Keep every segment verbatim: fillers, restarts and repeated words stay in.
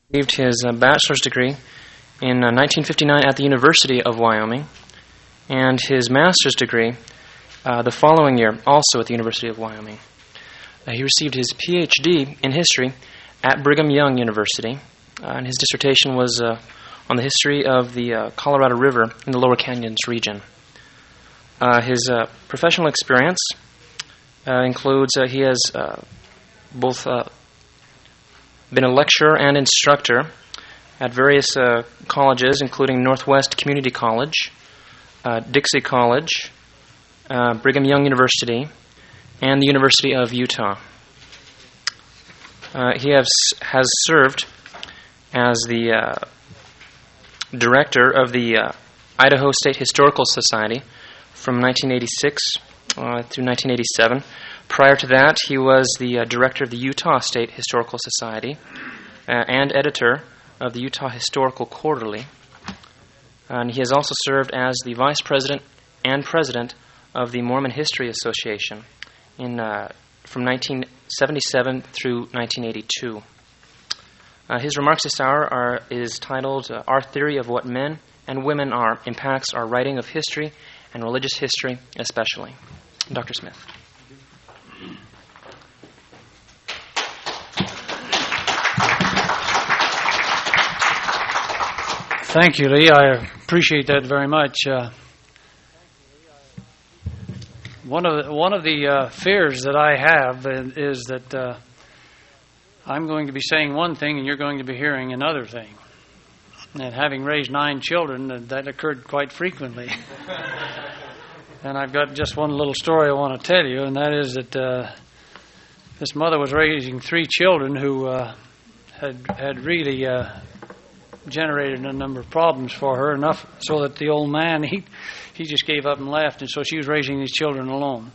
Received his uh, bachelor's degree in uh, nineteen fifty-nine at the University of Wyoming, and his master's degree uh, the following year, also at the University of Wyoming. Uh, he received his P H D in history at Brigham Young University, uh, and his dissertation was uh, on the history of the uh, Colorado River in the Lower Canyons region. Uh, his uh, professional experience uh, includes uh, he has uh, both uh, been a lecturer and instructor at various uh, colleges, including Northwest Community College, uh, Dixie College, uh, Brigham Young University, and the University of Utah. Uh, he has, has served as the uh, director of the uh, Idaho State Historical Society from nineteen eighty-six uh, through nineteen eighty-seven. Prior to that, he was the uh, director of the Utah State Historical Society uh, and editor of the Utah Historical Quarterly. And he has also served as the vice president and president of the Mormon History Association in uh, from nineteen seventy-seven through nineteen eighty-two. Uh, his remarks this hour are is titled uh, "Our Theory of What Men and Women Are Impacts Our Writing of History and Religious History, Especially." Doctor Smith. Thank you, Lee. I appreciate that very much. Uh, one of the, one of the uh, fears that I have is that uh, I'm going to be saying one thing and you're going to be hearing another thing. And having raised nine children, that occurred quite frequently. And I've got just one little story I want to tell you, and that is that uh, this mother was raising three children who uh, had had really uh, generated a number of problems for her, enough so that the old man, he he just gave up and left, and so she was raising these children alone.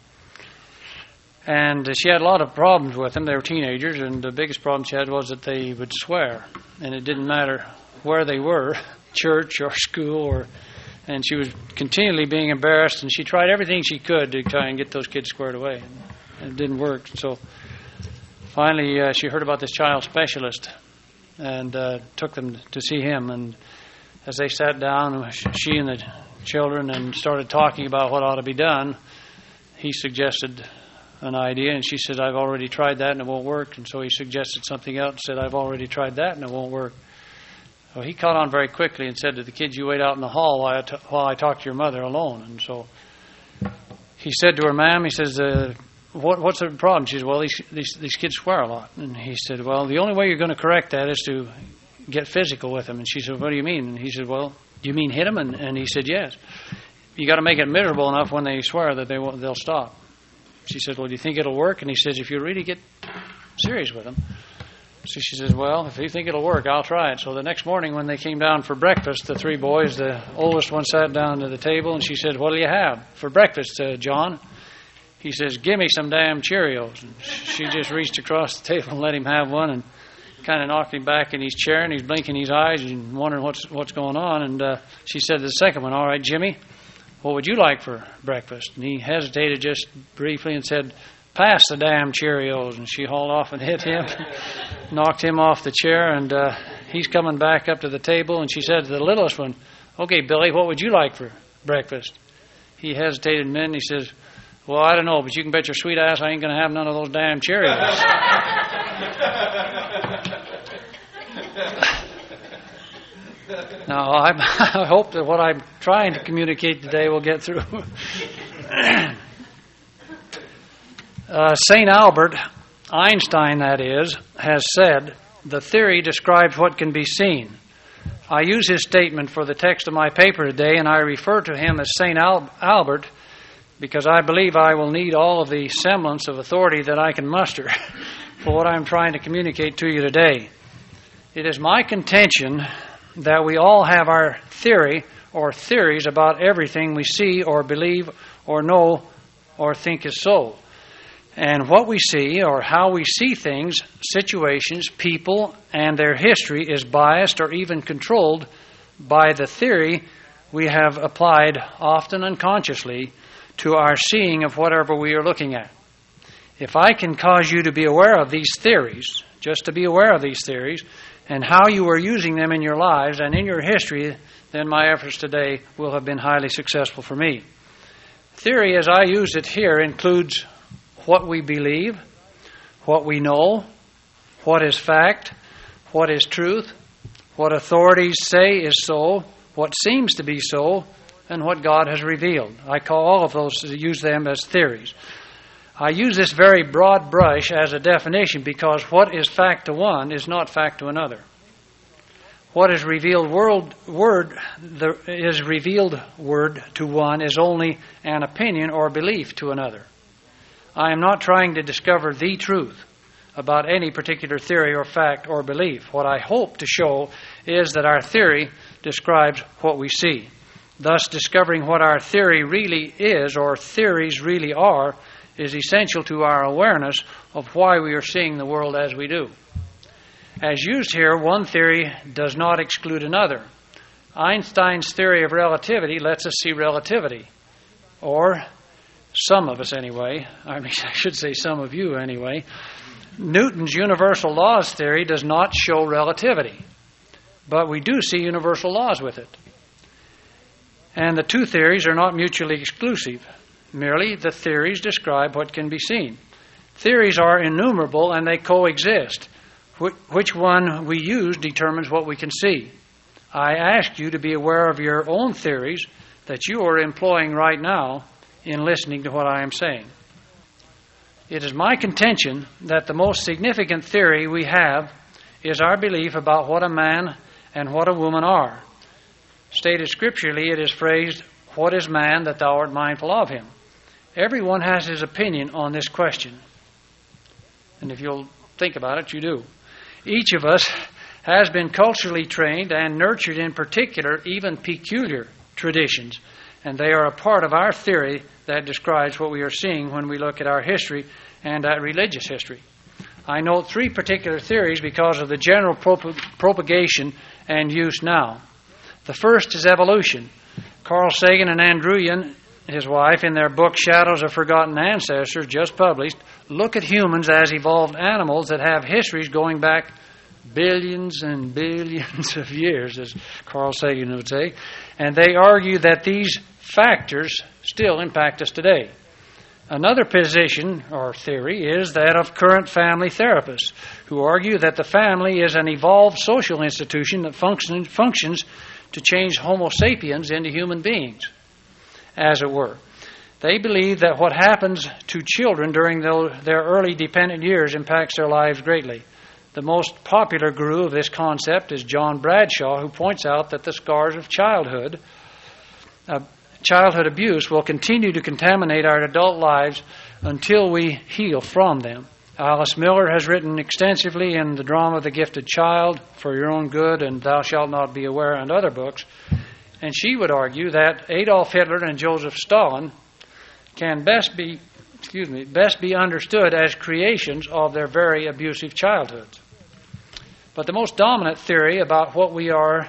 And uh, she had a lot of problems with them. They were teenagers, and the biggest problem she had was that they would swear, and it didn't matter where they were, church or school, or and she was continually being embarrassed, and she tried everything she could to try and get those kids squared away, and it didn't work. So finally, uh, she heard about this child specialist, and uh, took them to see him. And as they sat down, she and the children, and started talking about what ought to be done, he suggested an idea, and she said, "I've already tried that and it won't work." And so he suggested something else and said, "I've already tried that and it won't work." So he caught on very quickly and said to the kids, "You wait out in the hall while I, t- while I talk to your mother alone." And so he said to her, "Ma'am," he says, uh, what, what's the problem? She said, "Well, these, these these kids swear a lot." And he said, "Well, the only way you're going to correct that is to get physical with them." And she said, "What do you mean?" And he said, "Well, do you mean hit them?" And, and he said, "Yes. You got to make it miserable enough when they swear that they won't, they'll stop." She said, "Well, do you think it'll work?" And he says, "If you really get serious with them." So she says, "Well, if you think it'll work, I'll try it." So the next morning when they came down for breakfast, the three boys, the oldest one sat down to the table, and she said, "What do you have for breakfast, uh, John?" He says, "Give me some damn Cheerios." And she just reached across the table and let him have one, and kind of knocked him back in his chair, and he's blinking his eyes and wondering what's what's going on. And uh, she said to the second one, "All right, Jimmy, what would you like for breakfast?" And he hesitated just briefly and said, "Pass the damn Cheerios." And she hauled off and hit him, knocked him off the chair, and uh, he's coming back up to the table, and she said to the littlest one, "Okay, Billy, what would you like for breakfast?" He hesitated a minute, and he says, "Well, I don't know, but you can bet your sweet ass I ain't going to have none of those damn Cheerios." Now, I, I hope that what I'm trying to communicate today will get through. uh, Saint Albert Einstein, that is, has said, "The theory describes what can be seen." I use his statement for the text of my paper today, and I refer to him as Saint Al- Albert because I believe I will need all of the semblance of authority that I can muster for what I'm trying to communicate to you today. It is my contention that we all have our theory or theories about everything we see or believe or know or think is so. And what we see or how we see things, situations, people, and their history is biased or even controlled by the theory we have applied often unconsciously to our seeing of whatever we are looking at. If I can cause you to be aware of these theories, just to be aware of these theories and how you are using them in your lives and in your history, then my efforts today will have been highly successful for me. Theory, as I use it here, includes what we believe, what we know, what is fact, what is truth, what authorities say is so, what seems to be so, and what God has revealed. I call all of those, use them as theories. I use this very broad brush as a definition because what is fact to one is not fact to another. What is revealed world, word the, is revealed word to one is only an opinion or belief to another. I am not trying to discover the truth about any particular theory or fact or belief. What I hope to show is that our theory describes what we see. Thus, discovering what our theory really is or theories really are is essential to our awareness of why we are seeing the world as we do. As used here, one theory does not exclude another. Einstein's theory of relativity lets us see relativity, or some of us anyway. I mean, I should say some of you anyway. Newton's universal laws theory does not show relativity, but we do see universal laws with it. And the two theories are not mutually exclusive. Merely the theories describe what can be seen. Theories are innumerable and they coexist. Wh- which one we use determines what we can see. I ask you to be aware of your own theories that you are employing right now in listening to what I am saying. It is my contention that the most significant theory we have is our belief about what a man and what a woman are. Stated scripturally, it is phrased, "What is man that thou art mindful of him?" Everyone has his opinion on this question. And if you'll think about it, you do. Each of us has been culturally trained and nurtured in particular, even peculiar traditions. And they are a part of our theory that describes what we are seeing when we look at our history and at religious history. I note three particular theories because of the general prop- propagation and use now. The first is evolution. Carl Sagan and Ann Druyan, his wife, in their book Shadows of Forgotten Ancestors, just published, look at humans as evolved animals that have histories going back billions and billions of years, as Carl Sagan would say, and they argue that these factors still impact us today. Another position or theory is that of current family therapists, who argue that the family is an evolved social institution that function, functions to change Homo sapiens into human beings, as it were. They believe that what happens to children during their early dependent years impacts their lives greatly. The most popular guru of this concept is John Bradshaw, who points out that the scars of childhood, uh, childhood abuse will continue to contaminate our adult lives until we heal from them. Alice Miller has written extensively in the drama The Gifted Child, For Your Own Good, and Thou Shalt Not Be Aware, and other books. And she would argue that Adolf Hitler and Joseph Stalin can best be, excuse me, best be understood as creations of their very abusive childhoods. But the most dominant theory about what we are,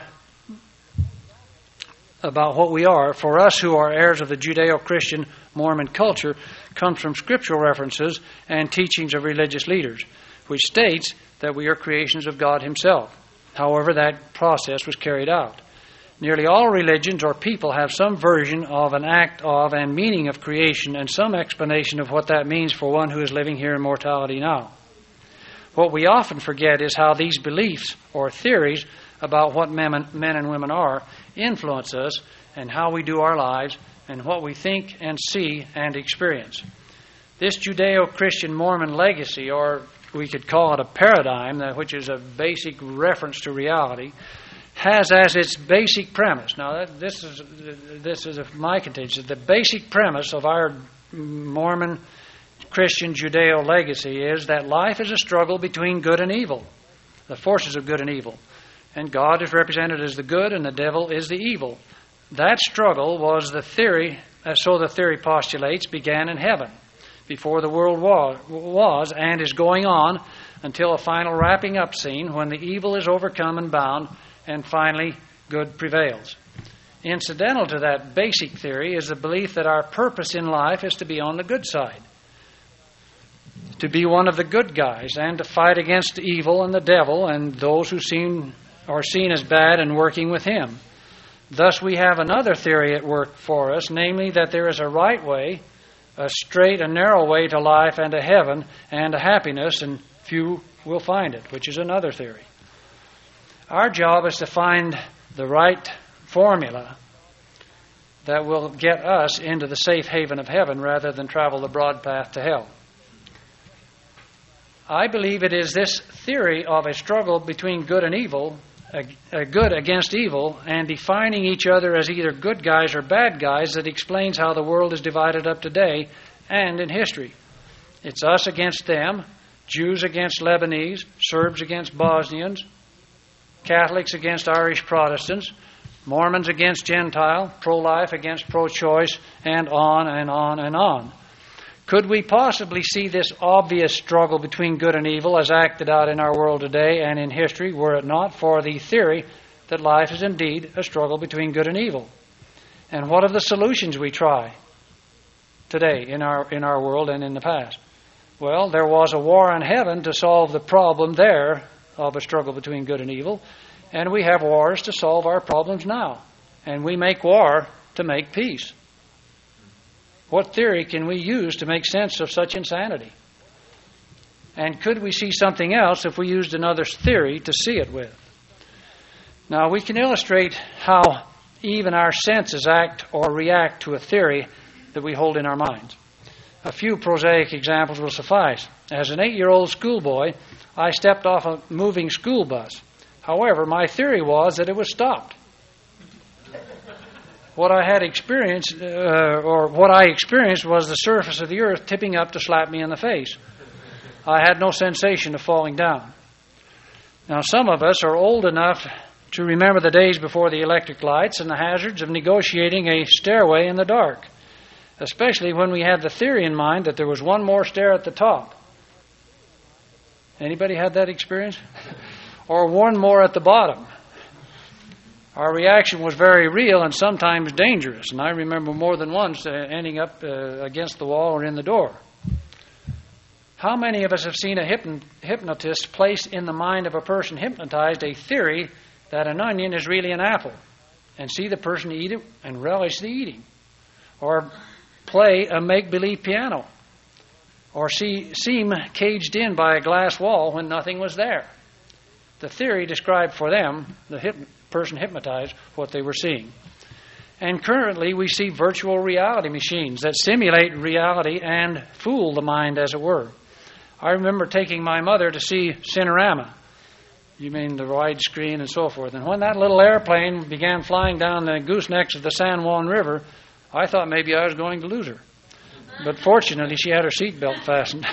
about what we are, for us who are heirs of the Judeo-Christian Mormon culture, comes from scriptural references and teachings of religious leaders, which states that we are creations of God Himself. However, that process was carried out. Nearly all religions or people have some version of an act of and meaning of creation and some explanation of what that means for one who is living here in mortality now. What we often forget is how these beliefs or theories about what men and women are influence us and how we do our lives and what we think and see and experience. This Judeo-Christian Mormon legacy, or we could call it a paradigm, which is a basic reference to reality, has as its basic premise. Now, this is this is my contention. The basic premise of our Mormon Christian Judeo legacy is that life is a struggle between good and evil, the forces of good and evil. And God is represented as the good and the devil is the evil. That struggle was the theory, so the theory postulates, began in heaven before the world was and is going on until a final wrapping up scene when the evil is overcome and bound and finally good prevails. Incidental to that basic theory is the belief that our purpose in life is to be on the good side, to be one of the good guys and to fight against evil and the devil and those who seem are seen as bad and working with him. Thus we have another theory at work for us, namely that there is a right way, a straight and narrow way to life and to heaven and to happiness, and few will find it, which is another theory. Our job is to find the right formula that will get us into the safe haven of heaven rather than travel the broad path to hell. I believe it is this theory of a struggle between good and evil, a, a good against evil, and defining each other as either good guys or bad guys that explains how the world is divided up today and in history. It's us against them, Jews against Lebanese, Serbs against Bosnians, Catholics against Irish Protestants, Mormons against Gentile, pro-life against pro-choice, and on and on and on. Could we possibly see this obvious struggle between good and evil as acted out in our world today and in history were it not for the theory that life is indeed a struggle between good and evil? And what are the solutions we try today in our in our world and in the past? Well, there was a war in heaven to solve the problem there of a struggle between good and evil, and we have wars to solve our problems now. And we make war to make peace. What theory can we use to make sense of such insanity? And could we see something else if we used another theory to see it with? Now, we can illustrate how even our senses act or react to a theory that we hold in our minds. A few prosaic examples will suffice. As an eight-year-old schoolboy, I stepped off a moving school bus. However, my theory was that it was stopped. What I had experienced, uh, or what I experienced, was the surface of the earth tipping up to slap me in the face. I had no sensation of falling down. Now, some of us are old enough to remember the days before the electric lights and the hazards of negotiating a stairway in the dark, especially when we had the theory in mind that there was one more stair at the top. Anybody had that experience? Or one more at the bottom. Our reaction was very real and sometimes dangerous, and I remember more than once uh, ending up uh, against the wall or in the door. How many of us have seen a hypn- hypnotist place in the mind of a person hypnotized a theory that an onion is really an apple, and see the person eat it and relish the eating? Or play a make-believe piano, or see, seem caged in by a glass wall when nothing was there? The theory described for them, the hypnotist, person hypnotized, what they were seeing. And currently we see virtual reality machines that simulate reality and fool the mind, as it were. I remember taking my mother to see Cinerama. You mean the widescreen and so forth. And when that little airplane began flying down the goosenecks of the San Juan River, I thought maybe I was going to lose her. But fortunately she had her seatbelt fastened.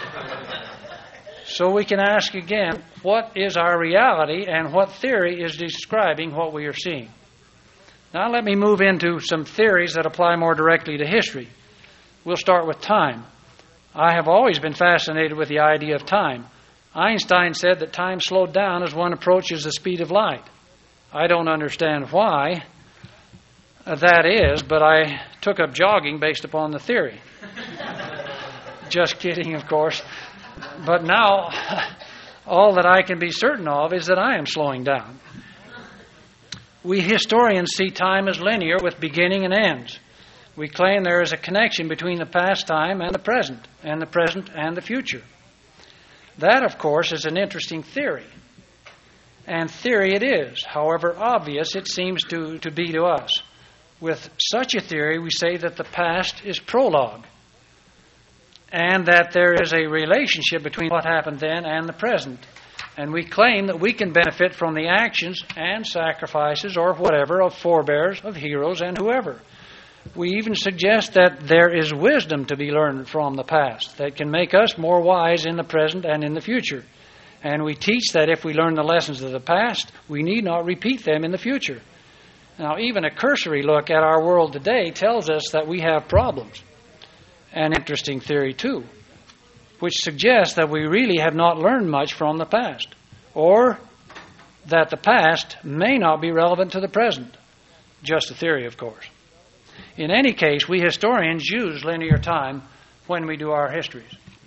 So we can ask again, what is our reality and what theory is describing what we are seeing? Now let me move into some theories that apply more directly to history. We'll start with time. I have always been fascinated with the idea of time. Einstein said that time slowed down as one approaches the speed of light. I don't understand why that is, but I took up jogging based upon the theory. Just kidding, of course. But now, all that I can be certain of is that I am slowing down. We historians see time as linear with beginning and ends. We claim there is a connection between the past time and the present, and the present and the future. That, of course, is an interesting theory. And theory it is, however obvious it seems to, to be to us. With such a theory, we say that the past is prologue, and that there is a relationship between what happened then and the present. And we claim that we can benefit from the actions and sacrifices or whatever of forebears, of heroes, and whoever. We even suggest that there is wisdom to be learned from the past that can make us more wise in the present and in the future. And we teach that if we learn the lessons of the past, we need not repeat them in the future. Now, even a cursory look at our world today tells us that we have problems. An interesting theory, too, which suggests that we really have not learned much from the past, or that the past may not be relevant to the present. Just a theory, of course. In any case, we historians use linear time when we do our histories.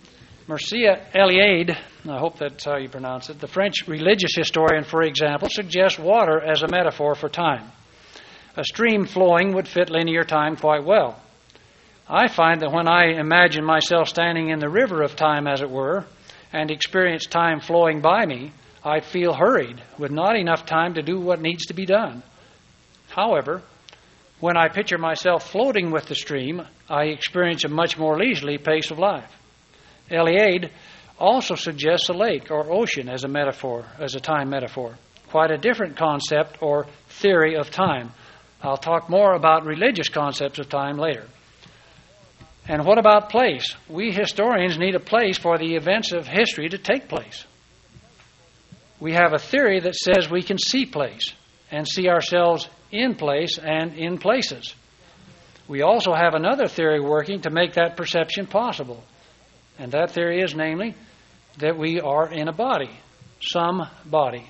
Mircea Eliade, I hope that's how you pronounce it, the French religious historian, for example, suggests water as a metaphor for time. A stream flowing would fit linear time quite well. I find that when I imagine myself standing in the river of time, as it were, and experience time flowing by me, I feel hurried, with not enough time to do what needs to be done. However, when I picture myself floating with the stream, I experience a much more leisurely pace of life. Eliade also suggests a lake or ocean as a metaphor, as a time metaphor. Quite a different concept or theory of time. I'll talk more about religious concepts of time later. And what about place? We historians need a place for the events of history to take place. We have a theory that says we can see place and see ourselves in place and in places. We also have another theory working to make that perception possible. And that theory is, namely, that we are in a body, some body,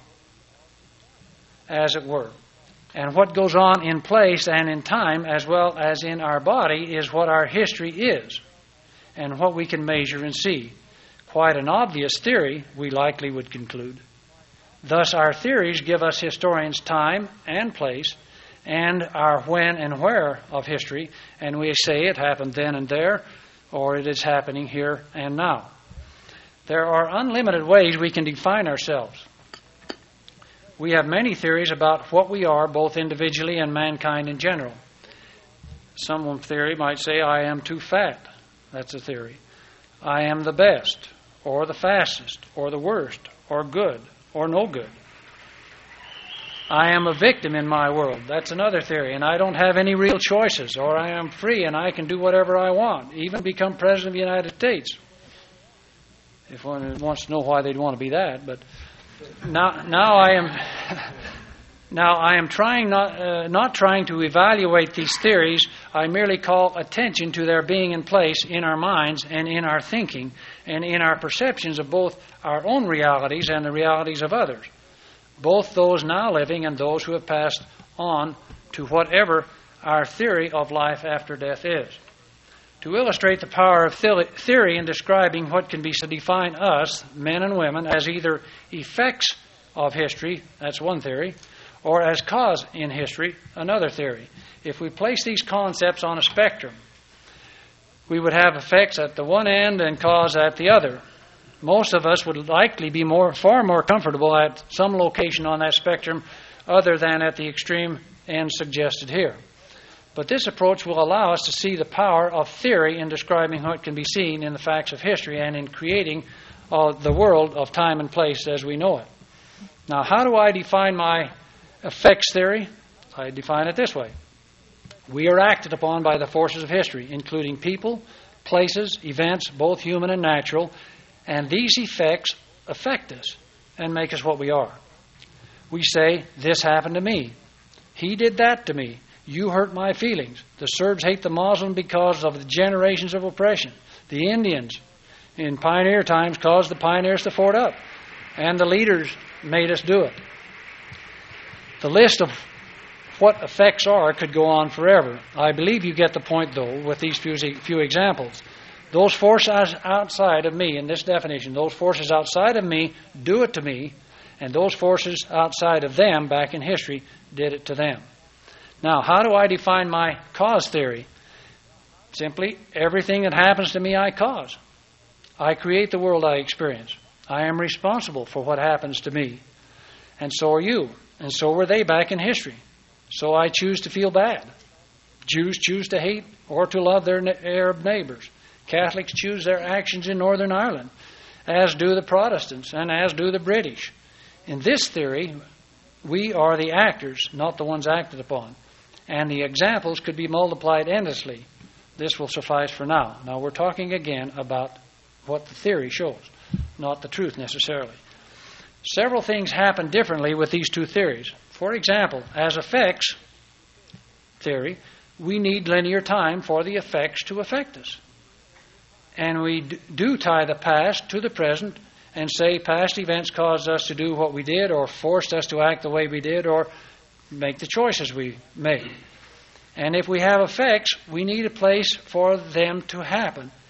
as it were. And what goes on in place and in time, as well as in our body, is what our history is and what we can measure and see. Quite an obvious theory, we likely would conclude. Thus, our theories give us historians time and place and our when and where of history, and we say it happened then and there, or it is happening here and now. There are unlimited ways we can define ourselves. We have many theories about what we are, both individually and mankind in general. Some theory might say, I am too fat. That's a theory. I am the best, or the fastest, or the worst, or good, or no good. I am a victim in my world. That's another theory. And I don't have any real choices, or I am free and I can do whatever I want, even become President of the United States. If one wants to know why they'd want to be that, but now, now I am, now I am trying not, uh, not trying to evaluate these theories. I merely call attention to their being in place in our minds and in our thinking and in our perceptions of both our own realities and the realities of others, both those now living and those who have passed on to whatever our theory of life after death is. To illustrate the power of theory in describing what can be to define us, men and women, as either effects of history, that's one theory, or as cause in history, another theory. If we place these concepts on a spectrum, we would have effects at the one end and cause at the other. Most of us would likely be more, far more comfortable at some location on that spectrum other than at the extreme end suggested here. But this approach will allow us to see the power of theory in describing what can be seen in the facts of history and in creating uh, the world of time and place as we know it. Now, how do I define my effects theory? I define it this way. We are acted upon by the forces of history, including people, places, events, both human and natural, and these effects affect us and make us what we are. We say, this happened to me. He did that to me. You hurt my feelings. The Serbs hate the Muslim because of the generations of oppression. The Indians in pioneer times caused the pioneers to fort up, and the leaders made us do it. The list of what effects are could go on forever. I believe you get the point, though, with these few, few examples. Those forces outside of me, in this definition, those forces outside of me do it to me, and those forces outside of them, back in history, did it to them. Now, how do I define my cause theory? Simply, everything that happens to me, I cause. I create the world I experience. I am responsible for what happens to me. And so are you. And so were they back in history. So I choose to feel bad. Jews choose to hate or to love their Arab neighbors. Catholics choose their actions in Northern Ireland, as do the Protestants and as do the British. In this theory, we are the actors, not the ones acted upon. And the examples could be multiplied endlessly. This will suffice for now. Now we're talking again about what the theory shows, not the truth necessarily. Several things happen differently with these two theories. For example, as effects theory, we need linear time for the effects to affect us. And we do tie the past to the present and say past events caused us to do what we did or forced us to act the way we did or make the choices we made. And if we have effects, we need a place for them to happen.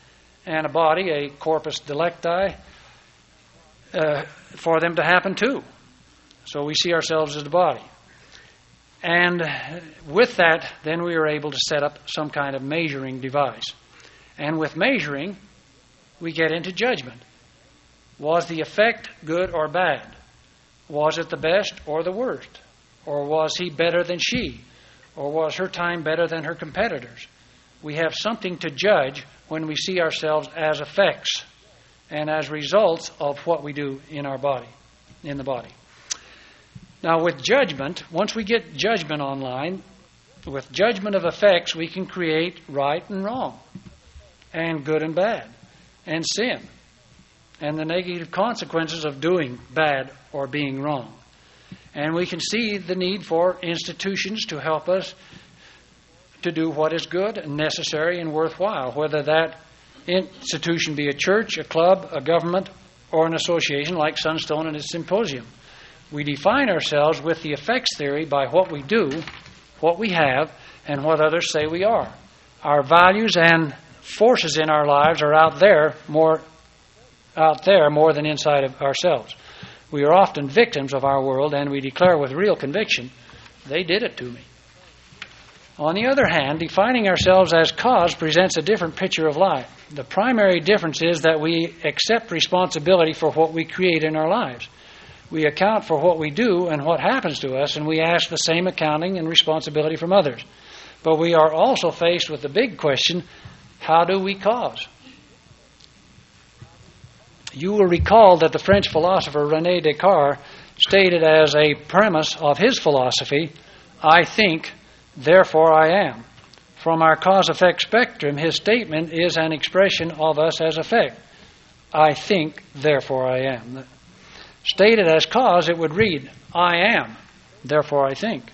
and a body, a corpus delicti, uh, for them to happen too. So we see ourselves as the body. And with that, then we are able to set up some kind of measuring device. And with measuring, we get into judgment. Was the effect good or bad? Was it the best or the worst? Or was he better than she? Or was her time better than her competitors? We have something to judge when we see ourselves as effects and as results of what we do in our body, in the body. Now with judgment, once we get judgment online, with judgment of effects, we can create right and wrong, and good and bad, and sin, and the negative consequences of doing bad or being wrong. And we can see the need for institutions to help us to do what is good and necessary and worthwhile, whether that institution be a church, a club, a government, or an association like Sunstone and its symposium. We define ourselves with the effects theory by what we do, what we have, and what others say we are. Our values and forces in our lives are out there more out there more than inside of ourselves. We are often victims of our world, and we declare with real conviction, they did it to me. On the other hand, defining ourselves as cause presents a different picture of life. The primary difference is that we accept responsibility for what we create in our lives. We account for what we do and what happens to us, and we ask the same accounting and responsibility from others. But we are also faced with the big question, how do we cause? You will recall that the French philosopher René Descartes stated as a premise of his philosophy, I think, therefore I am. From our cause-effect spectrum, his statement is an expression of us as effect. I think, therefore I am. Stated as cause, it would read, I am, therefore I think.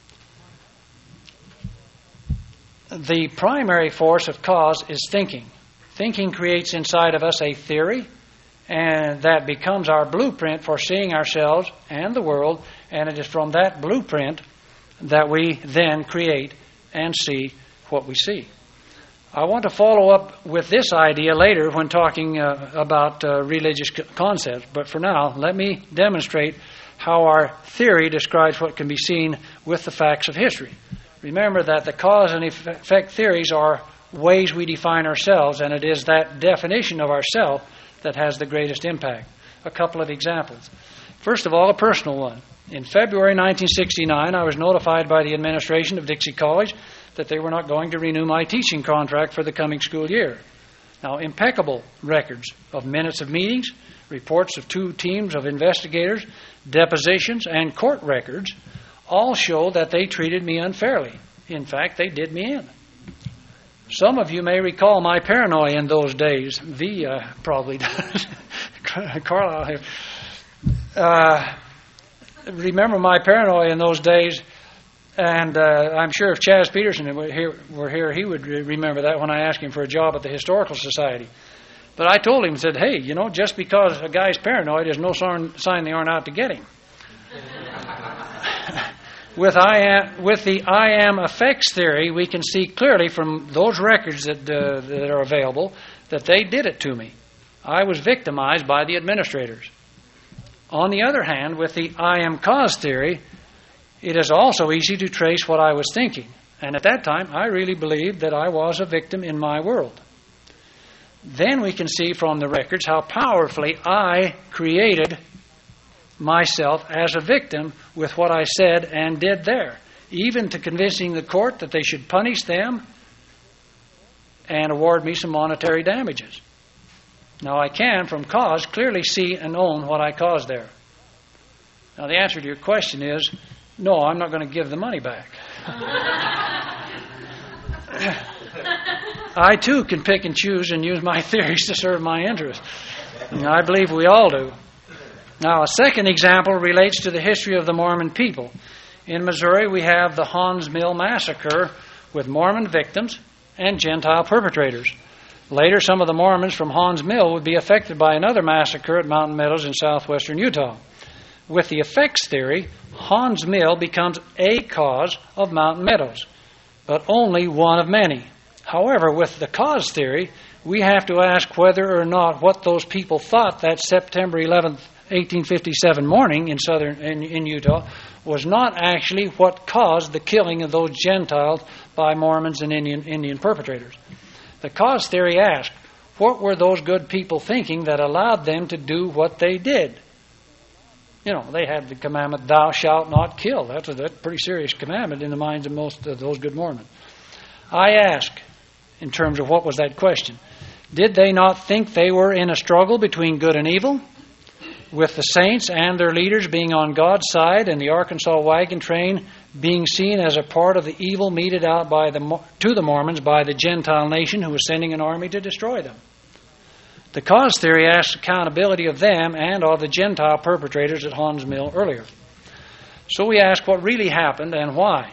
The primary force of cause is thinking. Thinking creates inside of us a theory, and that becomes our blueprint for seeing ourselves and the world, and it is from that blueprint that we then create and see what we see. I want to follow up with this idea later when talking uh, about uh, religious concepts, but for now, let me demonstrate how our theory describes what can be seen with the facts of history. Remember that the cause and effect theories are ways we define ourselves, and it is that definition of ourself that has the greatest impact. A couple of examples. First of all, a personal one. In February nineteen sixty-nine, I was notified by the administration of Dixie College that they were not going to renew my teaching contract for the coming school year. Now, impeccable records of minutes of meetings, reports of two teams of investigators, depositions, and court records all show that they treated me unfairly. In fact, they did me in. Some of you may recall my paranoia in those days. V uh, probably does. Carlisle here. Uh, remember my paranoia in those days, and uh, I'm sure if Chaz Peterson were here, were here, he would remember that when I asked him for a job at the Historical Society. But I told him, said, hey, you know, just because a guy's paranoid is no sign they aren't out to get him. With I am, with the I am effects theory, we can see clearly from those records that uh, that are available that they did it to me. I was victimized by the administrators. On the other hand, with the I am cause theory, it is also easy to trace what I was thinking. And at that time, I really believed that I was a victim in my world. Then we can see from the records how powerfully I created myself as a victim with what I said and did there, even to convincing the court that they should punish them and award me some monetary damages. Now I can, from cause, clearly see and own what I caused there. Now the answer to your question is, no, I'm not going to give the money back. I too can pick and choose and use my theories to serve my interests. And I believe we all do. Now, a second example relates to the history of the Mormon people. In Missouri, we have the Haun's Mill Massacre with Mormon victims and Gentile perpetrators. Later, some of the Mormons from Haun's Mill would be affected by another massacre at Mountain Meadows in southwestern Utah. With the effects theory, Haun's Mill becomes a cause of Mountain Meadows, but only one of many. However, with the cause theory, we have to ask whether or not what those people thought that September eleventh, eighteen fifty-seven morning in southern in, in Utah was not actually what caused the killing of those Gentiles by Mormons and Indian Indian perpetrators. The cause theory asked, what were those good people thinking that allowed them to do what they did? You know, they had the commandment, thou shalt not kill. That's a, that's a pretty serious commandment in the minds of most of those good Mormons. I ask, in terms of what was that question, did they not think they were in a struggle between good and evil, with the saints and their leaders being on God's side and the Arkansas wagon train being seen as a part of the evil meted out by the, to the Mormons by the Gentile nation who was sending an army to destroy them? The cause theory asks accountability of them and of the Gentile perpetrators at Haun's Mill earlier. So we ask what really happened and why.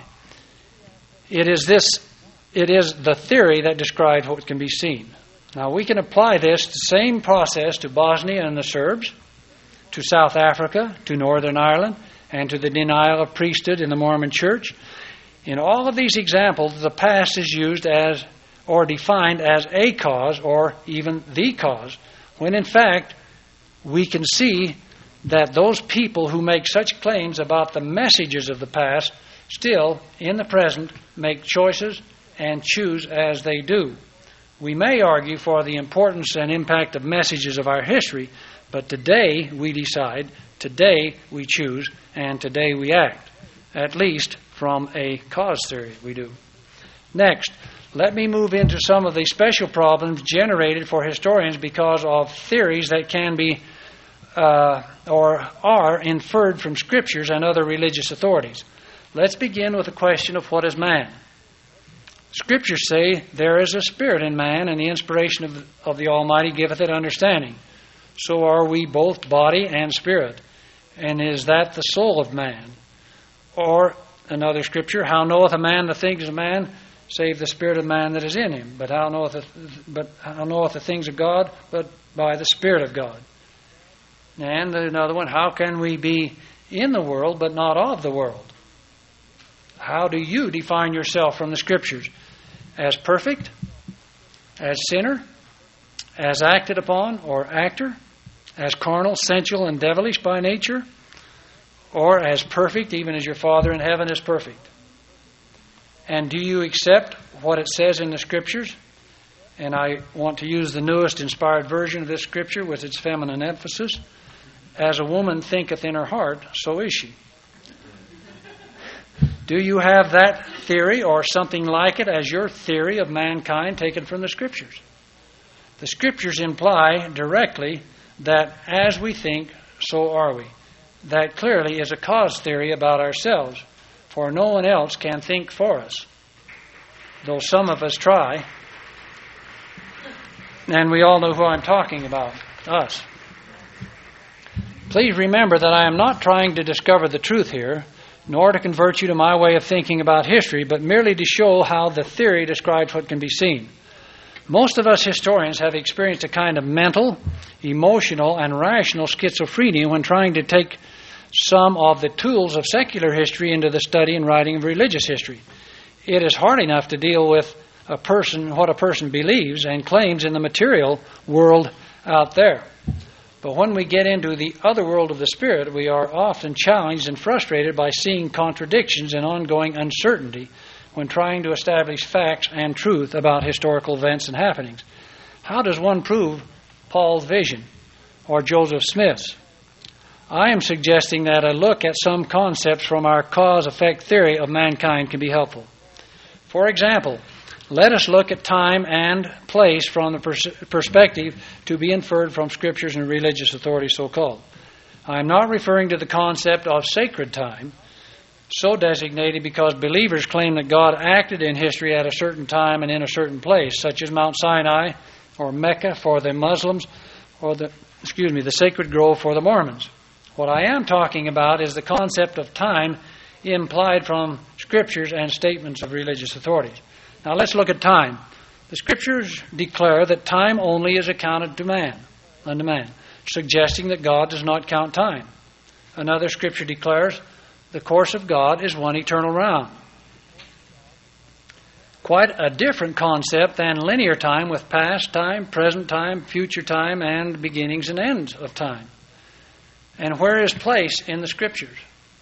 It is this, it is the theory that describes what can be seen. Now we can apply this the same process to Bosnia and the Serbs, to South Africa, to Northern Ireland, and to the denial of priesthood in the Mormon Church. In all of these examples, the past is used as or defined as a cause or even the cause, when in fact we can see that those people who make such claims about the messages of the past still, in the present, make choices and choose as they do. We may argue for the importance and impact of messages of our history, but today we decide, today we choose, and today we act. At least from a cause theory we do. Next, let me move into some of the special problems generated for historians because of theories that can be uh, or are inferred from scriptures and other religious authorities. Let's begin with the question of what is man. Scriptures say there is a spirit in man, and the inspiration of, of the Almighty giveth it understanding. So are we both body and spirit. And is that the soul of man? Or another scripture, how knoweth a man the things of man, save the spirit of man that is in him? But how knoweth the, but how knoweth the things of God, but by the Spirit of God? And another one, how can we be in the world but not of the world? How do you define yourself from the scriptures? As perfect? As sinner? As acted upon or actor? As carnal, sensual, and devilish by nature? Or as perfect, even as your Father in heaven is perfect? And do you accept what it says in the Scriptures? And I want to use the newest inspired version of this Scripture with its feminine emphasis. As a woman thinketh in her heart, so is she. Do you have that theory or something like it as your theory of mankind taken from the Scriptures? The Scriptures imply directly that as we think, so are we. That clearly is a cause theory about ourselves, for no one else can think for us, though some of us try. And we all know who I'm talking about, us. Please remember that I am not trying to discover the truth here, nor to convert you to my way of thinking about history, but merely to show how the theory describes what can be seen. Most of us historians have experienced a kind of mental, emotional, and rational schizophrenia when trying to take some of the tools of secular history into the study and writing of religious history. It is hard enough to deal with a person, what a person believes and claims in the material world out there. But when we get into the other world of the Spirit, we are often challenged and frustrated by seeing contradictions and ongoing uncertainty when trying to establish facts and truth about historical events and happenings. How does one prove Paul's vision or Joseph Smith's? I am suggesting that a look at some concepts from our cause-effect theory of mankind can be helpful. For example, let us look at time and place from the pers- perspective to be inferred from scriptures and religious authorities so-called. I am not referring to the concept of sacred time, so designated because believers claim that God acted in history at a certain time and in a certain place, such as Mount Sinai or Mecca for the Muslims, or the excuse me, the sacred grove for the Mormons. What I am talking about is the concept of time implied from scriptures and statements of religious authorities. Now let's look at time. The scriptures declare that time only is accounted to man, unto man, suggesting that God does not count time. Another scripture declares the course of God is one eternal round. quite a different concept than linear time with past time, present time, future time, and beginnings and ends of time. And where is place in the Scriptures?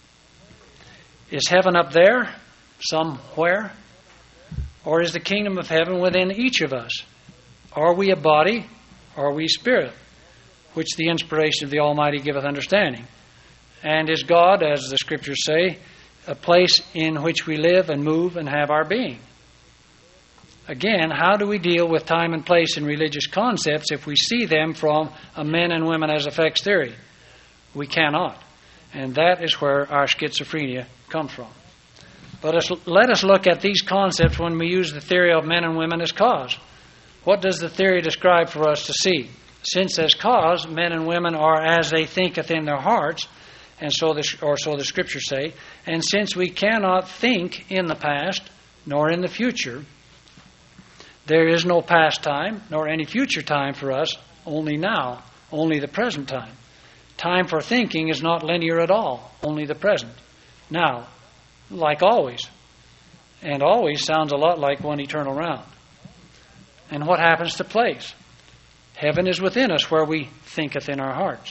Is heaven up there, somewhere? Or is the kingdom of heaven within each of us? Are we a body? Are we spirit? Which the inspiration of the Almighty giveth understanding. And is God, as the Scriptures say, a place in which we live and move and have our being? Again, how do we deal with time and place in religious concepts if we see them from a men and women as effects theory? We cannot. And that is where our schizophrenia comes from. But us, let us look at these concepts when we use the theory of men and women as cause. What does the theory describe for us to see? Since as cause, men and women are as they thinketh in their hearts, and so the, or so the Scriptures say, and since we cannot think in the past, nor in the future, there is no past time, nor any future time for us, only now, only the present time. Time for thinking is not linear at all, only the present. Now, like always. And always sounds a lot like one eternal round. And what happens to place? Heaven is within us where we thinketh in our hearts.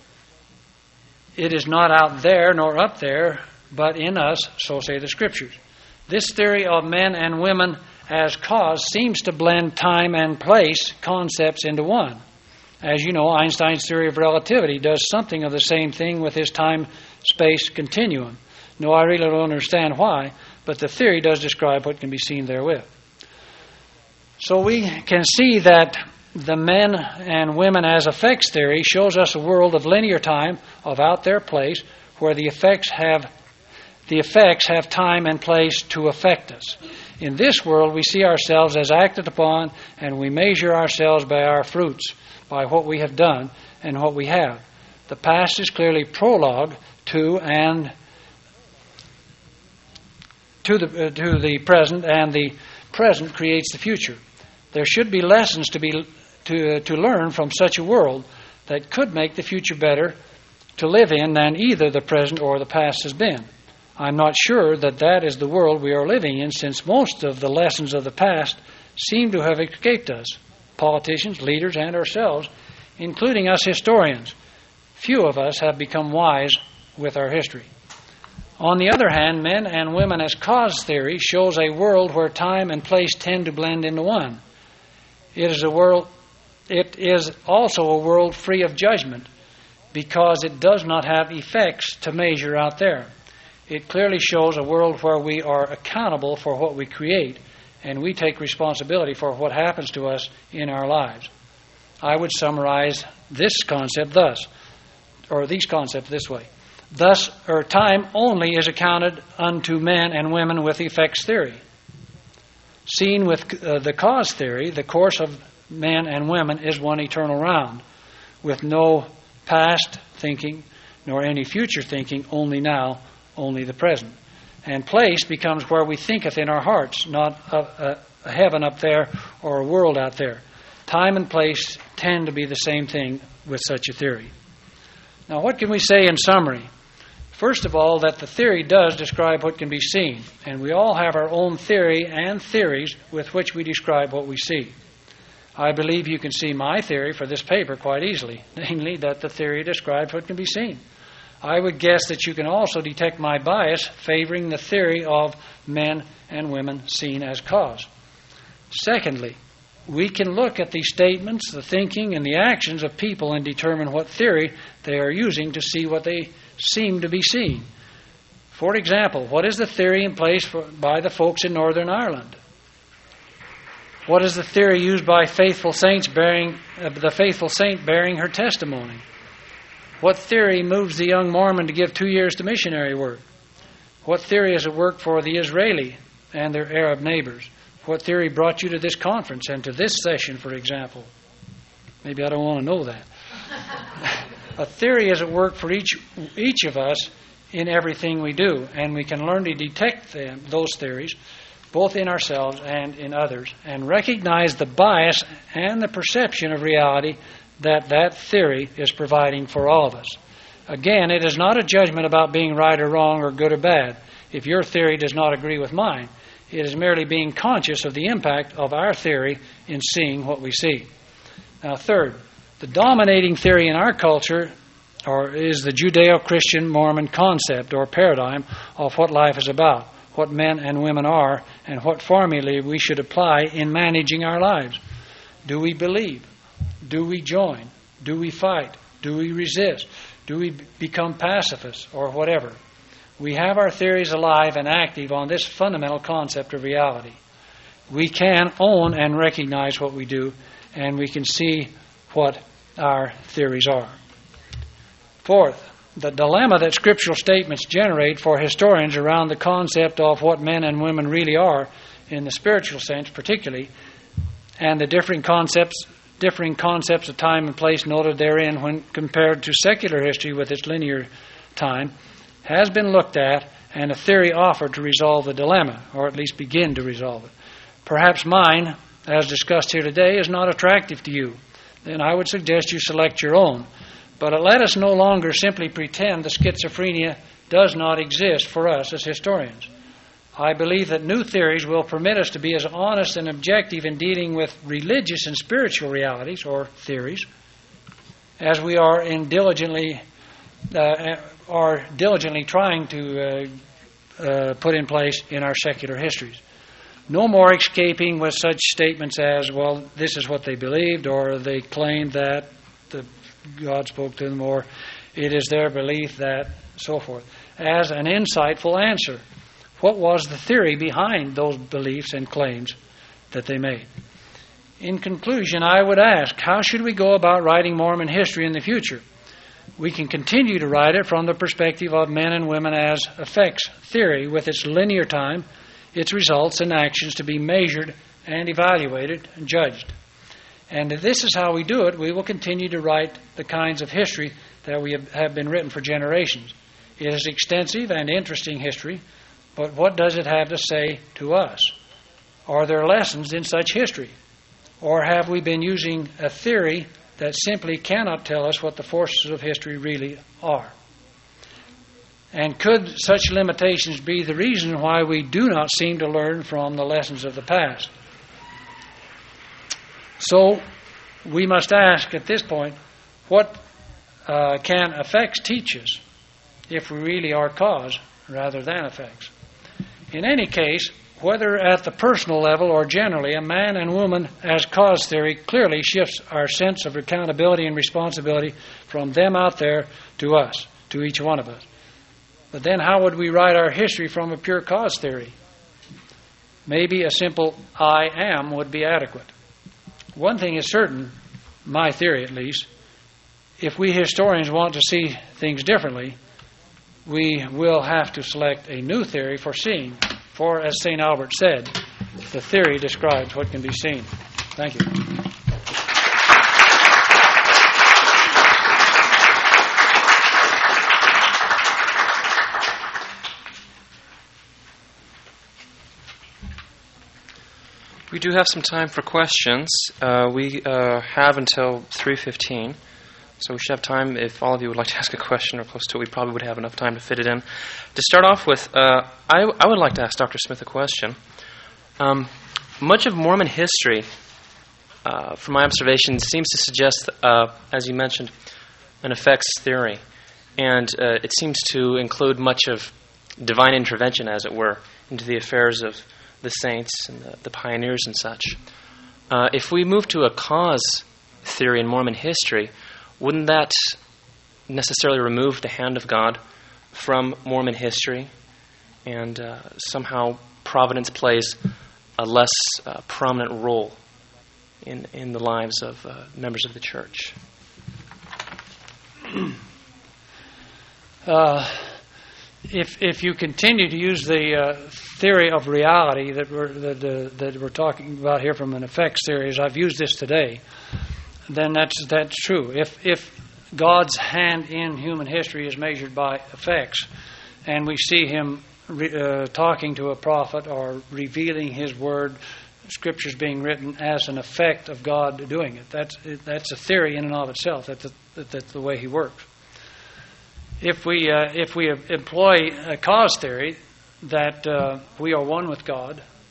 It is not out there nor up there, but in us, so say the Scriptures. This theory of men and women as cause seems to blend time and place concepts into one. As you know, Einstein's theory of relativity does something of the same thing with his time-space continuum. No, I really don't understand why, but the theory does describe what can be seen therewith. So we can see that the men and women as effects theory shows us a world of linear time, of out there place, where the effects have the effects have time and place to affect us. In this world, we see ourselves as acted upon, and we measure ourselves by our fruits, by what we have done and what we have. The past is clearly prologue to and to the uh, to the present, and the present creates the future. There should be lessons to be to uh, to learn from such a world that could make the future better to live in than either the present or the past has been. I'm not sure that that is the world we are living in, since most of the lessons of the past seem to have escaped us, politicians, leaders, and ourselves, including us historians. Few of us have become wise with our history. On the other hand, men and women as cause theory shows a world where time and place tend to blend into one. It is a world. It is also a world free of judgment, because it does not have effects to measure out there. It clearly shows a world where we are accountable for what we create, and we take responsibility for what happens to us in our lives. I would summarize this concept thus, or these concepts this way. Thus, or time only is accounted unto men and women with effects theory. Seen with uh, the cause theory, the course of men and women is one eternal round, with no past thinking nor any future thinking, only now, only the present. And place becomes where we thinketh in our hearts, not a, a, a heaven up there or a world out there. Time and place tend to be the same thing with such a theory. Now, what can we say in summary? First of all, that the theory does describe what can be seen, and we all have our own theory and theories with which we describe what we see. I believe you can see my theory for this paper quite easily, namely that the theory describes what can be seen. I would guess that you can also detect my bias favoring the theory of men and women seen as cause. Secondly, we can look at the statements, the thinking, and the actions of people and determine what theory they are using to see what they seem to be seeing. For example, what is the theory in place for, by the folks in Northern Ireland? What is the theory used by faithful saints bearing uh, the faithful saint bearing her testimony? What theory moves the young Mormon to give two years to missionary work? What theory is at work for the Israeli and their Arab neighbors? What theory brought you to this conference and to this session, for example? Maybe I don't want to know that. A theory is at work for each each of us in everything we do, and we can learn to detect them, those theories, both in ourselves and in others, and recognize the bias and the perception of reality that that theory is providing for all of us. Again, it is not a judgment about being right or wrong or good or bad. If your theory does not agree with mine, It is merely being conscious of the impact of our theory in seeing what we see. Now, third, the dominating theory in our culture or is the Judeo-Christian Mormon concept or paradigm of what life is about, what men and women are, and what formulae we should apply in managing our lives. Do we believe? Do we join? Do we fight? Do we resist? Do we become pacifists or whatever? We have our theories alive and active on this fundamental concept of reality. We can own and recognize what we do, and we can see what our theories are. Fourth, the dilemma that scriptural statements generate for historians around the concept of what men and women really are, in the spiritual sense particularly, and the differing concepts differing concepts of time and place noted therein when compared to secular history with its linear time, has been looked at and a theory offered to resolve the dilemma, or at least begin to resolve it. Perhaps mine, as discussed here today, is not attractive to you. Then I would suggest you select your own. But let us no longer simply pretend the schizophrenia does not exist for us as historians. I believe that new theories will permit us to be as honest and objective in dealing with religious and spiritual realities, or theories, as we are in diligently uh, are diligently trying to uh, uh, put in place in our secular histories. No more escaping with such statements as, well, this is what they believed, or they claimed that the, God spoke to them, or it is their belief that, so forth, as an insightful answer. What was the theory behind those beliefs and claims that they made? In conclusion, I would ask, how should we go about writing Mormon history in the future? We can continue to write it from the perspective of men and women as effects theory, with its linear time, its results and actions to be measured and evaluated and judged. And if this is how we do it, we will continue to write the kinds of history that we have been written for generations. It is extensive and interesting history, but what does it have to say to us? Are there lessons in such history? Or have we been using a theory that simply cannot tell us what the forces of history really are? And could such limitations be the reason why we do not seem to learn from the lessons of the past? So, we must ask at this point, what uh, can effects teach us if we really are cause rather than effects? In any case, whether at the personal level or generally, a man and woman as cause theory clearly shifts our sense of accountability and responsibility from them out there to us, to each one of us. But then how would we write our history from a pure cause theory? Maybe a simple I am would be adequate. One thing is certain, my theory at least, if we historians want to see things differently, we will have to select a new theory for seeing. For, as Saint Albert said, the theory describes what can be seen. Thank you. We do have some time for questions. Uh, we uh, have until three fifteen, so we should have time. If all of you would like to ask a question or close to it, we probably would have enough time to fit it in. To start off with, uh, I, I would like to ask Doctor Smith a question. Um, much of Mormon history, uh, from my observation, seems to suggest, uh, as you mentioned, an effects theory. And uh, it seems to include much of divine intervention, as it were, into the affairs of the saints and the, the pioneers and such. Uh, if we move to a cause theory in Mormon history, wouldn't that necessarily remove the hand of God from Mormon history, and uh, somehow providence plays a less uh, prominent role in in the lives of uh, members of the church? Uh, if if you continue to use the uh, theory of reality that we're that, uh, that we're talking about here from an effects theory, as I've used this today, then that's that's true. If if God's hand in human history is measured by effects, and we see Him re, uh, talking to a prophet or revealing His word, scriptures being written as an effect of God doing it, that's that's a theory in and of itself. That's the, that's the way He works. If we uh, if we employ a cause theory that uh, we are one with God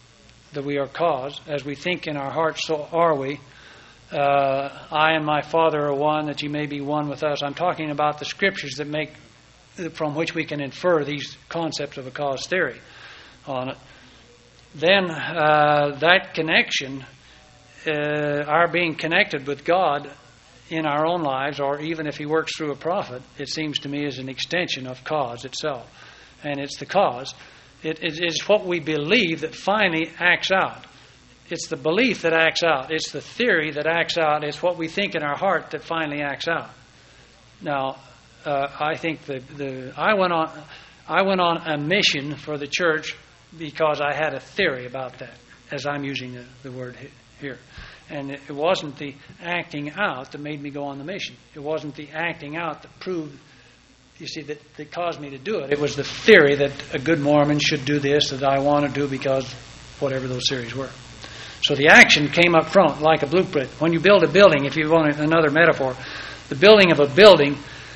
that we are cause. As we think in our hearts, so are we. Uh, I and my Father are one, that you may be one with us. I'm talking about the Scriptures that make, from which we can infer these concepts of a cause theory on it. Then uh, that connection, uh, our being connected with God in our own lives, or even if He works through a prophet, it seems to me is an extension of cause itself. And it's the cause. It, it is what we believe that finally acts out. It's the belief that acts out. It's the theory that acts out. It's what we think in our heart that finally acts out. Now, uh, I think the the I went on I went on a mission for the church because I had a theory about that, as I'm using the, the word here. And it, it wasn't the acting out that made me go on the mission. It wasn't the acting out that proved, you see, that, that caused me to do it. It was the theory that a good Mormon should do this, that I want to do because whatever those theories were. So the action came up front like a blueprint. When you build a building, if you want another metaphor, the building of a building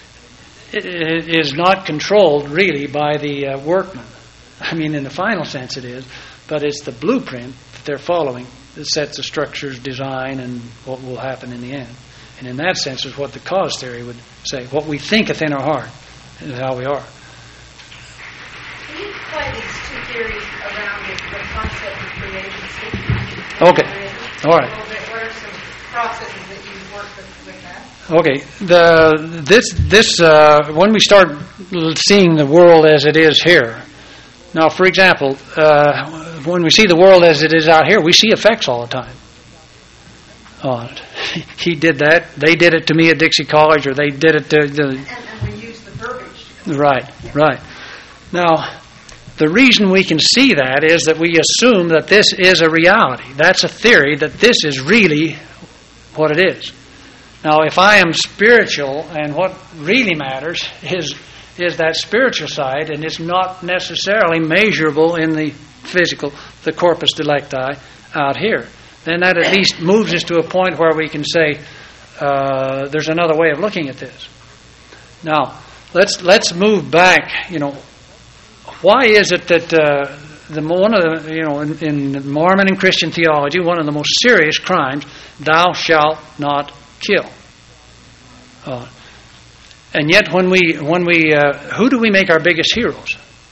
is not controlled really by the uh, workman. I mean, in the final sense it is, but it's the blueprint that they're following that sets the structure's design and what will happen in the end. And in that sense is what the cause theory would say. What we thinketh in our heart is how we are. Can you play these two theories around the, the concept of creation? Okay. All right. What are some processes that you work with, with that? Okay. The this this uh, when we start seeing the world as it is here. Now, for example, uh, when we see the world as it is out here, we see effects all the time on it. He did that. They did it to me at Dixie College, or they did it to the. And, and we use the verbiage. Right. Right. Now, the reason we can see that is that we assume that this is a reality. That's a theory that this is really what it is. Now, if I am spiritual, and what really matters is is that spiritual side, and it's not necessarily measurable in the physical, the corpus delicti out here, then that at least moves us to a point where we can say uh, there's another way of looking at this. Now, let's let's move back. You know, why is it that uh, the one of the you know in, in Mormon and Christian theology, one of the most serious crimes, thou shalt not kill. Uh, and yet, when we when we uh, who do we make our biggest heroes?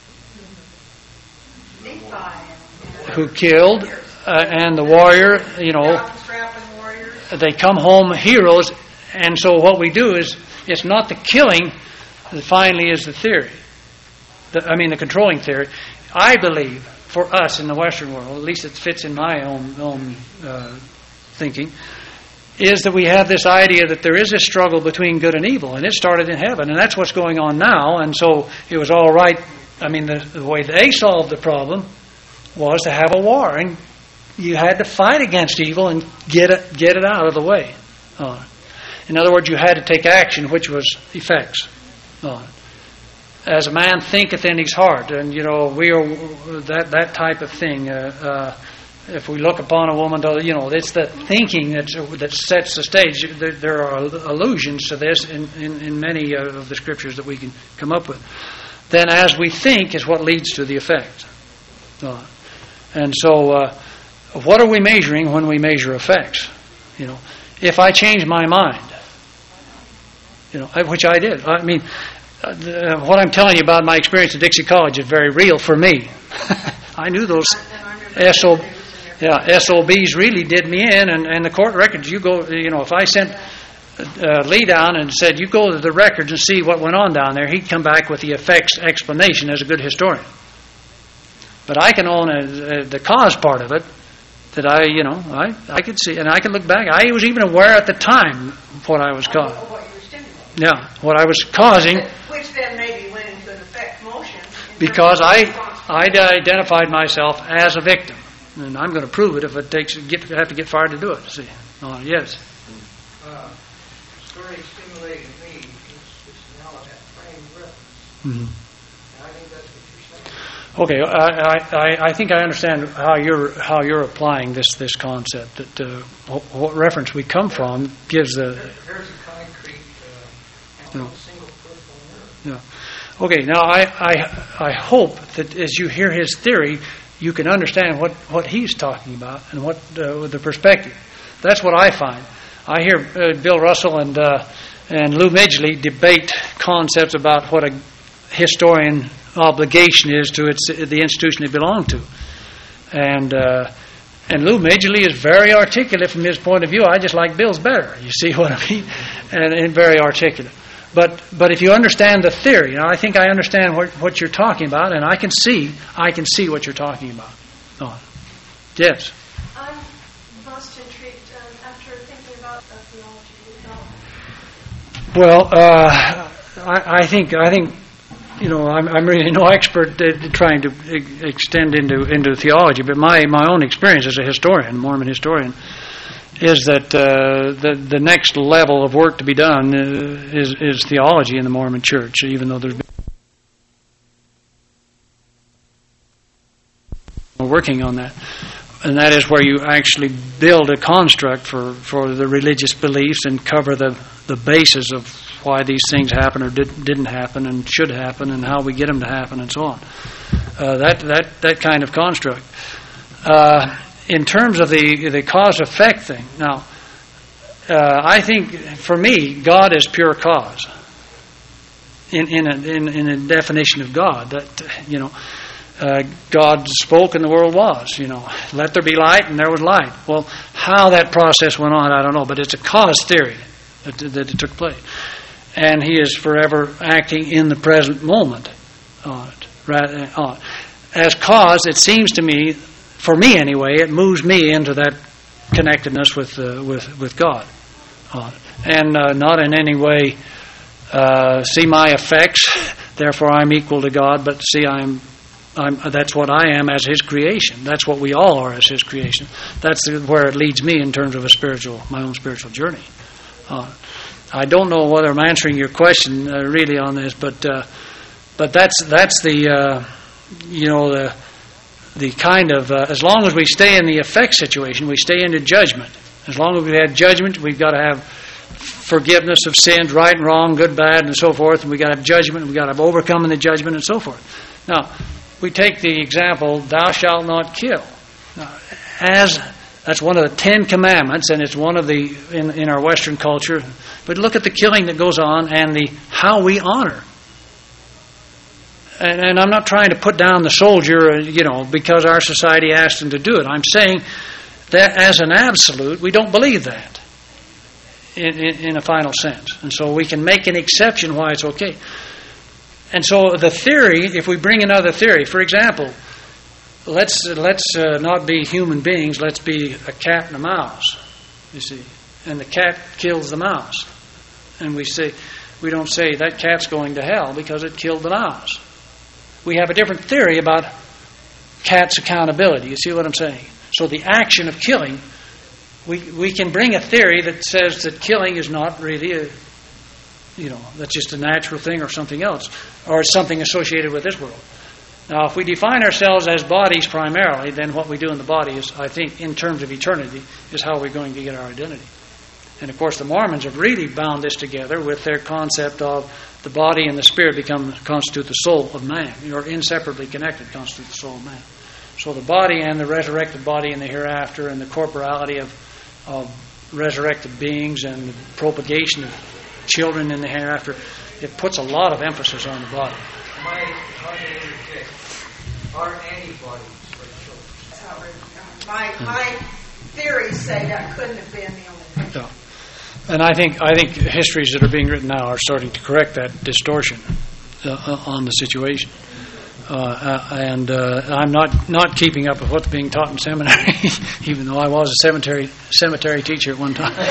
Who killed uh, and the warrior? You know, they come home heroes, and so what we do is it's not the killing that finally is the theory. The, I mean, the controlling theory. I believe for us in the Western world, at least it fits in my own own uh, thinking, is that we have this idea that there is a struggle between good and evil, and it started in heaven, and that's what's going on now. And so it was all right. I mean, the, the way they solved the problem was to have a war, and you had to fight against evil and get it get it out of the way. Uh, in other words, you had to take action, which was effects. Uh, as a man thinketh in his heart, and you know we are that that type of thing. Uh, uh, if we look upon a woman, you know, it's the thinking that that sets the stage. There, there are allusions to this in, in, in many of the scriptures that we can come up with. Then, as we think, is what leads to the effect. Uh, and so, uh, what are we measuring when we measure effects? You know, if I change my mind, you know, which I did. I mean. Uh, what I'm telling you about my experience at Dixie College is very real for me. I knew those S O, yeah, S O Bs really did me in, and, and the court records, you go, you know, if I sent uh, Lee down and said, you go to the records and see what went on down there, he'd come back with the effects explanation as a good historian. But I can own a, a, the cause part of it, that I, you know, I, I could see, and I can look back. I was even aware at the time what I was causing. Yeah, what I was causing. Which then maybe went into an effect motion. Because I I identified myself as a victim, and I'm going to prove it if it takes get have to get fired to do it. See, oh, yes. Uh, story stimulated me is this now that frame reference. Mm-hmm. I think that's what you're saying. Okay, I, I I think I understand how you're how you're applying this this concept. That uh, what, what reference we come from gives the. There's a concrete. Uh, No. single critical nerve. Yeah. Okay. Now, I, I I hope that as you hear his theory, you can understand what, what he's talking about and what uh, the perspective. That's what I find. I hear uh, Bill Russell and uh, and Lou Midgley debate concepts about what a historian obligation is to its the institution they belong to, and uh, and Lou Midgley is very articulate from his point of view. I just like Bill's better. You see what I mean? And, and very articulate. But but if you understand the theory, now I think I understand what, what you're talking about, and I can see I can see what you're talking about. Oh. Yes. I'm most intrigued um, after thinking about the theology of development. Well, uh, I, I think I think you know I'm, I'm really no expert at trying to extend into into theology, but my, my own experience as a historian, Mormon historian, is that uh, the the next level of work to be done uh, is is theology in the Mormon Church, even though there's been working on that. And that is where you actually build a construct for, for the religious beliefs and cover the, the basis of why these things happen or did, didn't happen and should happen and how we get them to happen and so on. Uh, that, that, that kind of construct. Uh, in terms of the, the cause-effect thing, now, uh, I think, for me, God is pure cause. In, in, a, in, in a definition of God, that, you know, Uh, God spoke and the world was, you know, let there be light and there was light. Well, how that process went on, I don't know, but it's a cause theory that, that it took place. And He is forever acting in the present moment on it. Right, on. As cause, it seems to me, for me anyway, it moves me into that connectedness with uh, with, with God on it. And uh, not in any way uh, see my effects, therefore I'm equal to God, but see I'm I'm, that's what I am as His creation. That's what we all are as His creation. That's where it leads me in terms of a spiritual, my own spiritual journey. Uh, I don't know whether I'm answering your question uh, really on this, but uh, but that's that's the uh, you know the the kind of uh, as long as we stay in the effect situation, we stay into judgment. As long as we have judgment, we've got to have forgiveness of sins, right and wrong, good, bad, and so forth. And we got to have judgment. We got to have overcoming the judgment and so forth. Now, we take the example, thou shalt not kill. Now, as that's one of the Ten Commandments, and it's one of the in, in our Western culture. But look at the killing that goes on and the how we honor. And, and I'm not trying to put down the soldier, you know, because our society asked him to do it. I'm saying that as an absolute, we don't believe that in, in, in a final sense, and so we can make an exception why it's okay. And so the theory, if we bring another theory, for example, let's let's uh, not be human beings, let's be a cat and a mouse, you see. And the cat kills the mouse. And we say, we don't say that cat's going to hell because it killed the mouse. We have a different theory about cat's accountability. You see what I'm saying? So the action of killing, we we can bring a theory that says that killing is not really a You know, that's just a natural thing or something else, or something associated with this world. Now, if we define ourselves as bodies primarily, then what we do in the body is, I think, in terms of eternity, is how we're going to get our identity. And, of course, the Mormons have really bound this together with their concept of the body and the spirit become constitute the soul of man, or inseparably connected constitute the soul of man. So the body and the resurrected body in the hereafter and the corporality of, of resurrected beings and the propagation of children in the hereafter, it puts a lot of emphasis on the body. My, my interject, are antibodies for children? My, my theories say that couldn't have been the only thing. Yeah. And I think I think histories that are being written now are starting to correct that distortion uh, on the situation. Uh, uh, and uh, I'm not, not keeping up with what's being taught in seminary, even though I was a cemetery cemetery teacher at one time.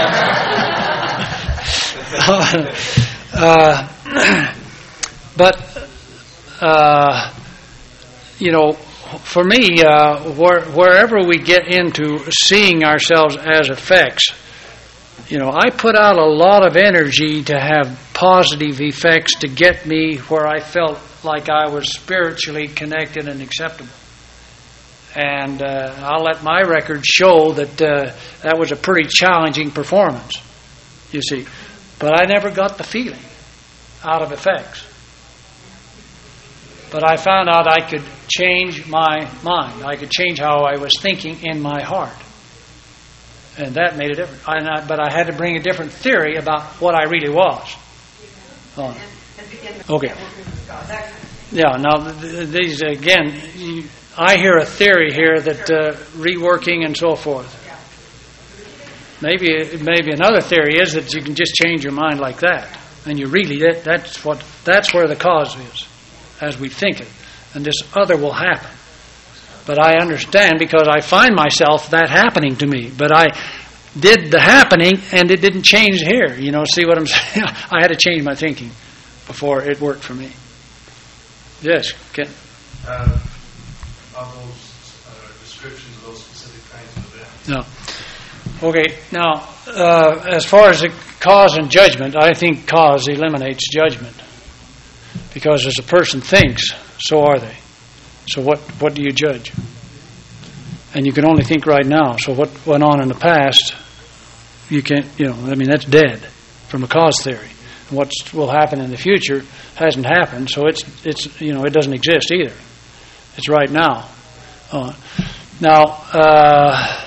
uh, but uh, you know, for me, uh, where, wherever we get into seeing ourselves as effects, you know, I put out a lot of energy to have positive effects to get me where I felt like I was spiritually connected and acceptable. And uh, I'll let my record show that uh, that was a pretty challenging performance, you see. But I never got the feeling out of effects. But I found out I could change my mind. I could change how I was thinking in my heart. And that made a difference. I, not, but I had to bring a different theory about what I really was. Oh. Okay. Yeah, now these, again, you, I hear a theory here that uh, reworking and so forth. Maybe maybe another theory is that you can just change your mind like that. And you really, that, that's what that's where the cause is, as we think it. And this other will happen. But I understand because I find myself that happening to me. But I did the happening and it didn't change here. You know, see what I'm saying? I had to change my thinking before it worked for me. Yes, Ken? Uh, of those uh, descriptions of those specific kinds of events. No. Okay, now, uh, as far as the cause and judgment, I think cause eliminates judgment. Because as a person thinks, so are they. So what, what do you judge? And you can only think right now. So what went on in the past, you can't, you know, I mean, that's dead from a cause theory. And what will happen in the future hasn't happened, so it's, it's you know, it doesn't exist either. It's right now. Uh, now, uh,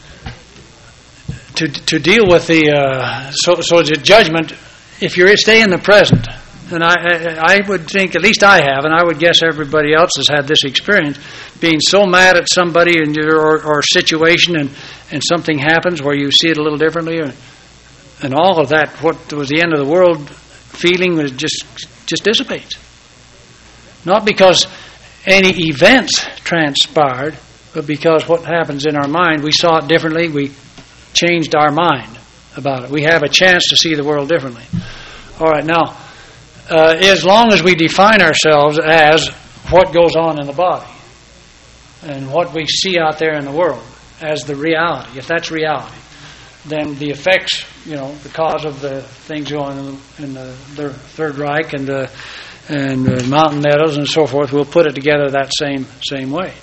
to to deal with the, uh, so, so the judgment, if you stay in the present, and I, I I would think, at least I have, and I would guess everybody else has had this experience, being so mad at somebody in your, or, or situation, and, and something happens where you see it a little differently, or, and all of that, what was the end of the world feeling was just just dissipates. Not because any events transpired, but because what happens in our mind, we saw it differently, we changed our mind about it. We have a chance to see the world differently. All right, now, uh, as long as we define ourselves as what goes on in the body and what we see out there in the world as the reality, if that's reality, then the effects, you know, the cause of the things going on in the, the Third Reich and the and the Mountain Meadows and so forth, we'll put it together that same same way.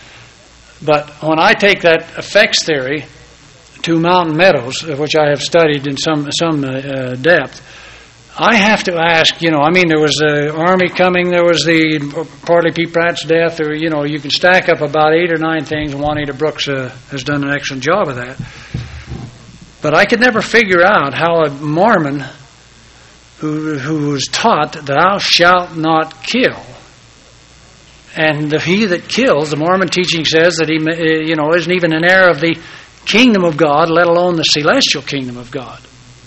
But when I take that effects theory to Mountain Meadows, which I have studied in some some uh, depth, I have to ask, you know, I mean, there was the Army coming, there was the Parley P. Pratt's death, or, you know, you can stack up about eight or nine things, and Juanita Brooks uh, has done an excellent job of that. But I could never figure out how a Mormon who who was taught, thou shalt not kill, and the, he that kills, the Mormon teaching says that he, you know, isn't even an heir of the kingdom of God, let alone the celestial kingdom of God.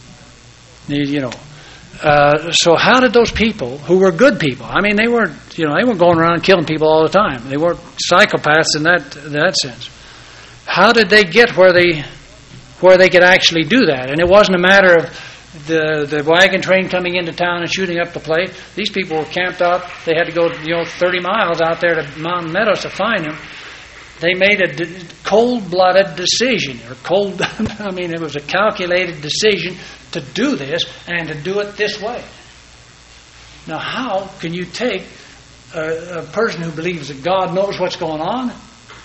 You know, uh, so how did those people who were good people? I mean, they weren't, you know, they weren't going around killing people all the time. They weren't psychopaths in that in that sense. How did they get where they where they could actually do that? And it wasn't a matter of the the wagon train coming into town and shooting up the place. These people were camped out. They had to go, you know, thirty miles out there to Mountain Meadows to find them. They made a d- cold-blooded decision, or cold. I mean, it was a calculated decision to do this and to do it this way. Now, how can you take a, a person who believes that God knows what's going on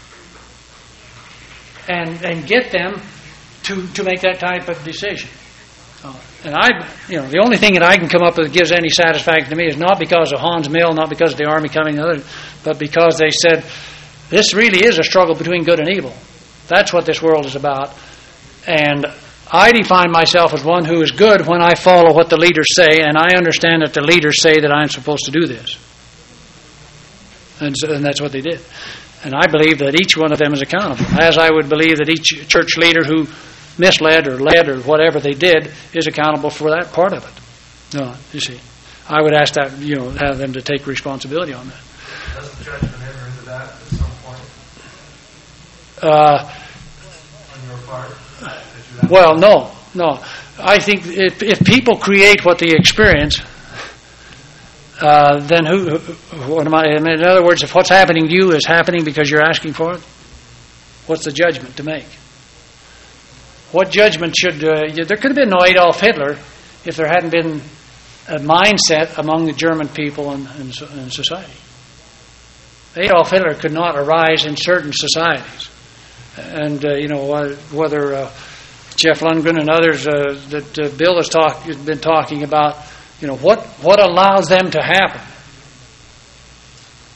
and and get them to to make that type of decision? Uh, and I, you know, the only thing that I can come up with that gives any satisfaction to me is not because of Hans Mill, not because of the Army coming, but because they said this really is a struggle between good and evil. That's what this world is about. And I define myself as one who is good when I follow what the leaders say, and I understand that the leaders say that I'm supposed to do this. And, so, and that's what they did. And I believe that each one of them is accountable, as I would believe that each church leader who misled or led or whatever they did is accountable for that part of it. No, you see, I would ask that, you know, have them to take responsibility on that. Does the judgment enter into that at some point? Uh, on your part? You well, no, no. I think if, if people create what they experience, uh, then who, who? What am I? I mean, in other words, if what's happening to you is happening because you're asking for it, what's the judgment to make? What judgment should... Uh, there could have been no Adolf Hitler if there hadn't been a mindset among the German people in, in, in society. Adolf Hitler could not arise in certain societies. And, uh, you know, whether uh, Jeff Lundgren and others uh, that uh, Bill has, talk, has been talking about, you know, what, what allows them to happen?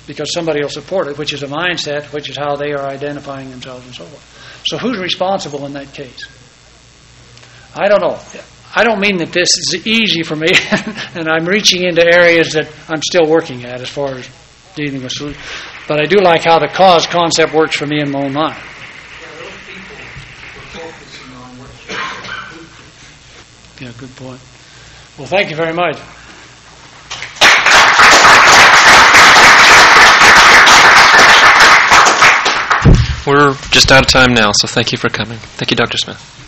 because somebody will support it, which is a mindset, which is how they are identifying themselves and so forth. So who's responsible in that case? I don't know. I don't mean that this is easy for me, and I'm reaching into areas that I'm still working at as far as dealing with solutions. But I do like how the cause concept works for me in my own mind. Yeah, those people were focusing on what you said. Yeah, good point. Well, thank you very much. We're just out of time now, so thank you for coming. Thank you, Doctor Smith.